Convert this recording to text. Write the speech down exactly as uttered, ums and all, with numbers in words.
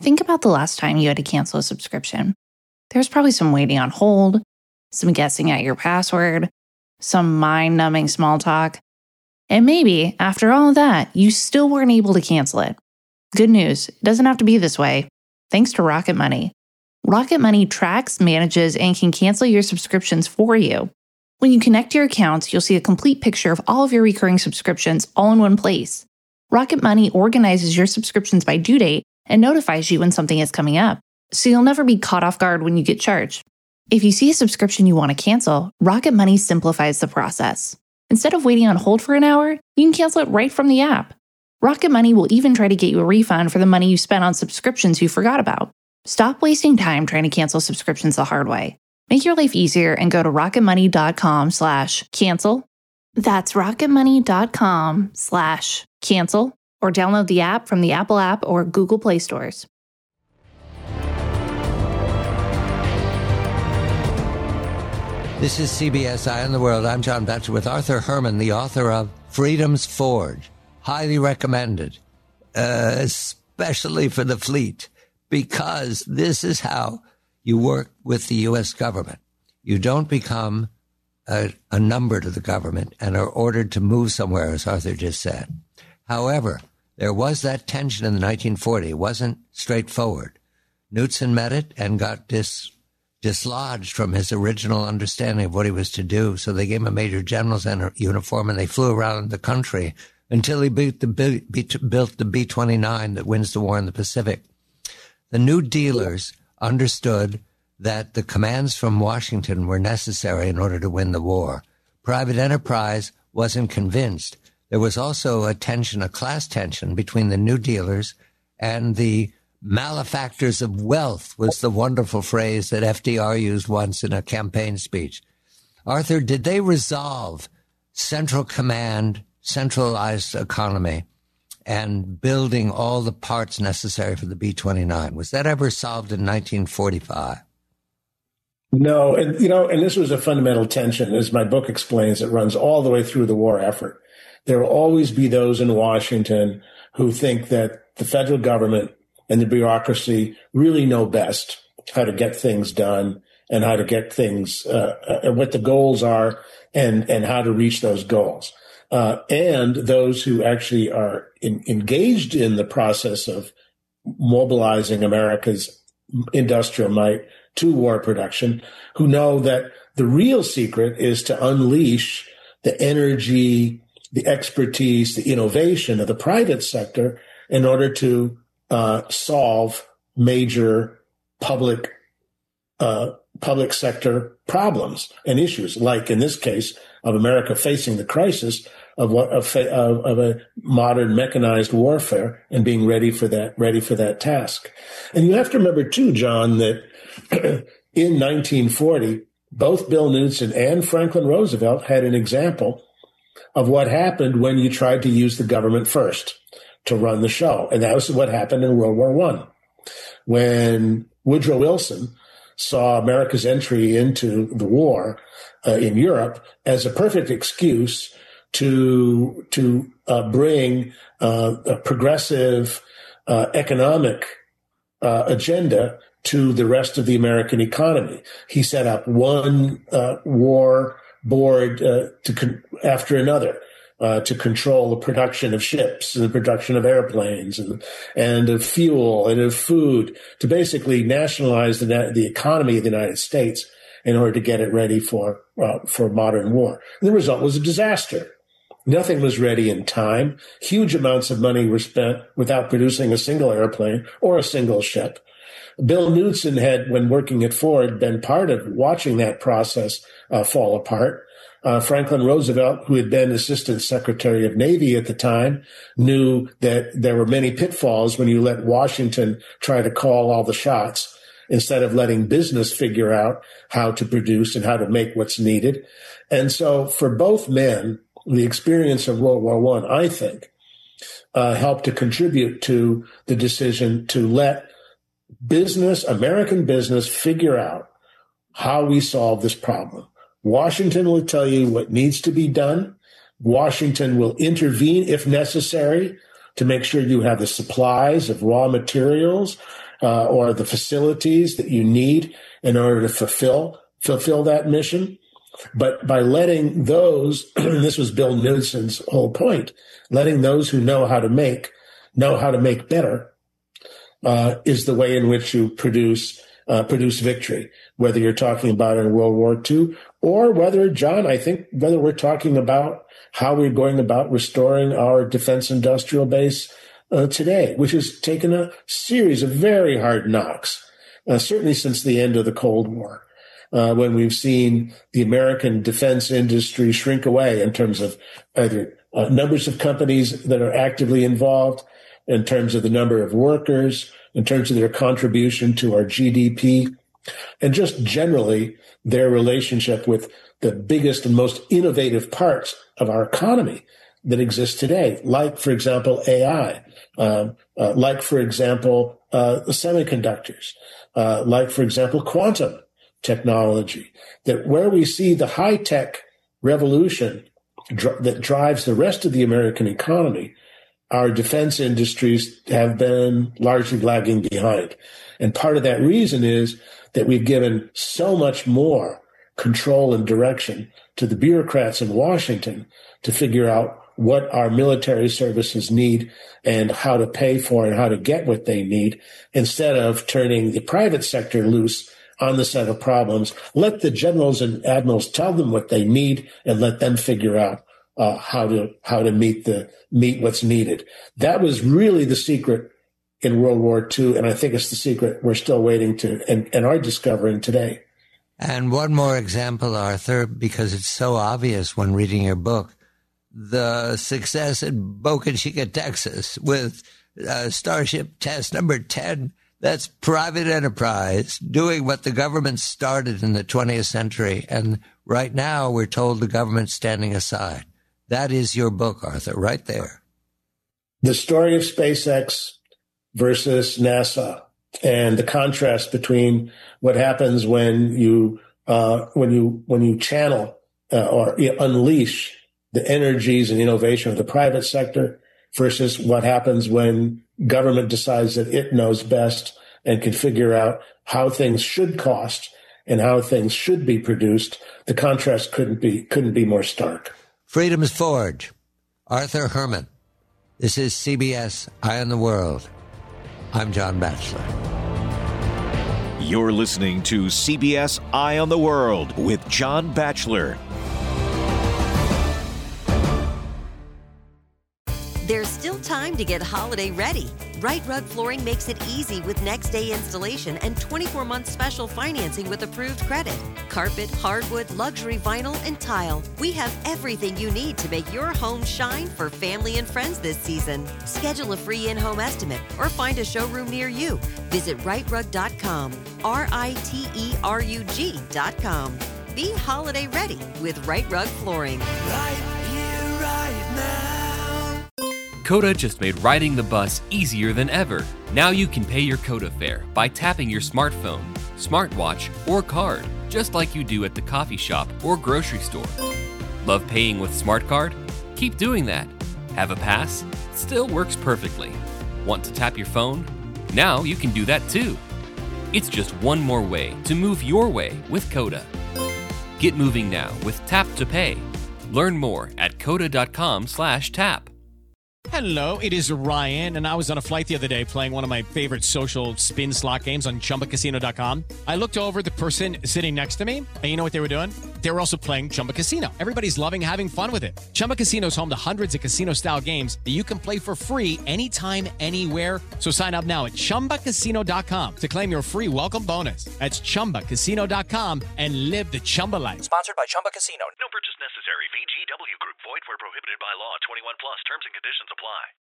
think about the last time you had to cancel a subscription. There's probably some waiting on hold, some guessing at your password, some mind-numbing small talk. And maybe, after all of that, you still weren't able to cancel it. Good news, it doesn't have to be this way. Thanks to Rocket Money. Rocket Money tracks, manages, and can cancel your subscriptions for you. When you connect your accounts, you'll see a complete picture of all of your recurring subscriptions all in one place. Rocket Money organizes your subscriptions by due date and notifies you when something is coming up, so you'll never be caught off guard when you get charged. If you see a subscription you want to cancel, Rocket Money simplifies the process. Instead of waiting on hold for an hour, you can cancel it right from the app. Rocket Money will even try to get you a refund for the money you spent on subscriptions you forgot about. Stop wasting time trying to cancel subscriptions the hard way. Make your life easier and go to rocketmoney.com slash cancel. That's rocketmoney.com slash cancel or download the app from the Apple app or Google Play stores. This is C B S Eye on the World. I'm John Batchelor with Arthur Herman, the author of Freedom's Forge. Highly recommended, uh, especially for the fleet, because this is how you work with the U S government. You don't become a, a number to the government and are ordered to move somewhere, as Arthur just said. However, there was that tension in the nineteen forties. It wasn't straightforward. Knudsen met it and got dis, dislodged from his original understanding of what he was to do. So they gave him a major general's uniform and they flew around the country until he beat the, beat, built the B twenty-nine that wins the war in the Pacific. The New Dealers understood that the commands from Washington were necessary in order to win the war. Private enterprise wasn't convinced. There was also a tension, a class tension between the New Dealers and the malefactors of wealth, was the wonderful phrase that F D R used once in a campaign speech. Arthur, did they resolve central command, centralized economy, and building all the parts necessary for the B twenty-nine? Was that ever solved in nineteen forty-five? No, and you know, and this was a fundamental tension, as my book explains. It runs all the way through the war effort. There will always be those in Washington who think that the federal government and the bureaucracy really know best how to get things done and how to get things, uh, and what the goals are and, and how to reach those goals. Uh, and those who actually are in, engaged in the process of mobilizing America's industrial might to war production, who know that the real secret is to unleash the energy, the expertise, the innovation of the private sector in order to uh, solve major public uh, public sector problems and issues, like in this case of America facing the crisis of what of, of, of a modern mechanized warfare and being ready for that ready for that task. And you have to remember too, John, that in nineteen forty, both Bill Knudsen and Franklin Roosevelt had an example of what happened when you tried to use the government first to run the show. And that was what happened in World War One, when Woodrow Wilson saw America's entry into the war uh, in Europe as a perfect excuse to to uh, bring uh, a progressive uh, economic uh, agenda to the rest of the American economy. He set up one uh, war board uh, to con- after another uh, to control the production of ships and the production of airplanes and and of fuel and of food, to basically nationalize the the economy of the United States in order to get it ready for uh, for modern war. And the result was a disaster. Nothing was ready in time. Huge amounts of money were spent without producing a single airplane or a single ship. Bill Knudsen had, when working at Ford, been part of watching that process uh, fall apart. Uh, Franklin Roosevelt, who had been Assistant Secretary of Navy at the time, knew that there were many pitfalls when you let Washington try to call all the shots instead of letting business figure out how to produce and how to make what's needed. And so for both men, the experience of World War One, I, I think, uh, helped to contribute to the decision to let business, American business, figure out how we solve this problem. Washington will tell you what needs to be done. Washington will intervene if necessary to make sure you have the supplies of raw materials uh, or the facilities that you need in order to fulfill fulfill that mission. But by letting those, and this was Bill Nelson's whole point, letting those who know how to make, know how to make better, uh, is the way in which you produce, uh, produce victory. Whether you're talking about in World War Two, or whether, John, I think whether we're talking about how we're going about restoring our defense industrial base uh, today, which has taken a series of very hard knocks, uh, certainly since the end of the Cold War. Uh, when we've seen the American defense industry shrink away in terms of either uh, numbers of companies that are actively involved, in terms of the number of workers, in terms of their contribution to our G D P, and just generally their relationship with the biggest and most innovative parts of our economy that exist today, like, for example, A I, um, uh, like, for example, uh, semiconductors, uh, like, for example, quantum technology, that where we see the high-tech revolution dr- that drives the rest of the American economy, our defense industries have been largely lagging behind. And part of that reason is that we've given so much more control and direction to the bureaucrats in Washington to figure out what our military services need and how to pay for and how to get what they need, instead of turning the private sector loose on the set of problems. Let the generals and admirals tell them what they need and let them figure out uh, how to how to meet the meet what's needed. That was really the secret in World War Two, and I think it's the secret we're still waiting to and, and are discovering today. And one more example, Arthur, because it's so obvious when reading your book, the success in Boca Chica, Texas, with uh, Starship Test Number ten. That's private enterprise doing what the government started in the twentieth century. And right now we're told the government's standing aside. That is your book, Arthur, right there. The story of SpaceX versus NASA, and the contrast between what happens when you, uh, when you, when you channel uh, or unleash the energies and innovation of the private sector versus what happens when government decides that it knows best and can figure out how things should cost and how things should be produced. The contrast couldn't be couldn't be more stark. Freedom's Forge. Arthur Herman. This is C B S Eye on the World. I'm John Batchelor. You're listening to C B S Eye on the World with John Batchelor. There's still time to get holiday ready. Right Rug Flooring makes it easy with next day installation and twenty-four month special financing with approved credit. Carpet, hardwood, luxury vinyl, and tile. We have everything you need to make your home shine for family and friends this season. Schedule a free in-home estimate or find a showroom near you. Visit right rug dot com, R I T E R U G dot com. Be holiday ready with Right Rug Flooring. Right here, right now. Coda just made riding the bus easier than ever. Now you can pay your Coda fare by tapping your smartphone, smartwatch, or card, just like you do at the coffee shop or grocery store. Love paying with Smart Card? Keep doing that. Have a pass? Still works perfectly. Want to tap your phone? Now you can do that too. It's just one more way to move your way with Coda. Get moving now with Tap to Pay. Learn more at coda dot com slash tap. Hello, it is Ryan, and I was on a flight the other day playing one of my favorite social spin slot games on chumba casino dot com. I looked over at the person sitting next to me, and you know what they were doing? They were also playing Chumba Casino. Everybody's loving having fun with it. Chumba Casino is home to hundreds of casino-style games that you can play for free anytime, anywhere. So sign up now at chumba casino dot com to claim your free welcome bonus. That's chumba casino dot com and live the Chumba life. Sponsored by Chumba Casino. No purchase necessary. V G W Group. Void where prohibited by law. twenty-one plus. Terms and conditions apply.